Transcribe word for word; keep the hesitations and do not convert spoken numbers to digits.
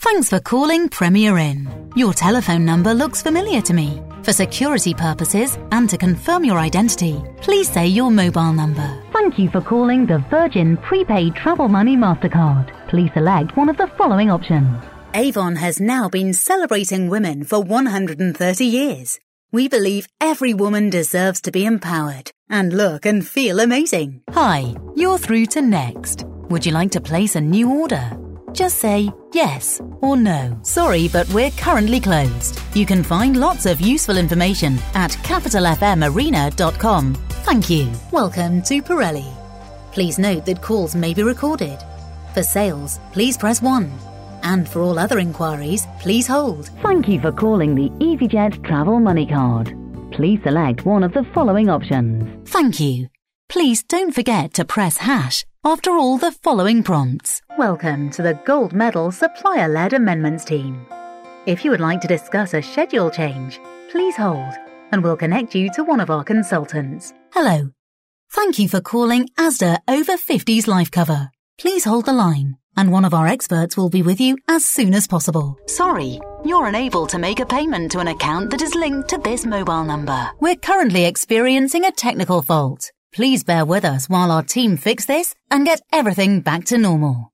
Thanks for calling Premier Inn. Your telephone number looks familiar to me. For security purposes and to confirm your identity, please say your mobile number. Thank you for calling the Virgin Prepaid Travel Money MasterCard. Please select one of the following options. Avon has now been celebrating women for one hundred thirty years. We believe every woman deserves to be empowered and look and feel amazing. Hi, you're through to Next. Would you like to place a new order? Just say yes or no. Sorry, but we're currently closed. You can find lots of useful information at capital f m arena dot com. Thank you. Welcome to Pirelli. Please note that calls may be recorded. For sales, please press one. And for all other inquiries, please hold. Thank you for calling the EasyJet Travel Money Card. Please select one of the following options. Thank you. Please don't forget to press hash after all the following prompts. Welcome to the Gold Medal Supplier-Led Amendments team. If you would like to discuss a schedule change, please hold and we'll connect you to one of our consultants. Hello. Thank you for calling Asda Over fifties Life Cover. Please hold the line and one of our experts will be with you as soon as possible. Sorry, you're unable to make a payment to an account that is linked to this mobile number. We're currently experiencing a technical fault. Please bear with us while our team fix this and get everything back to normal.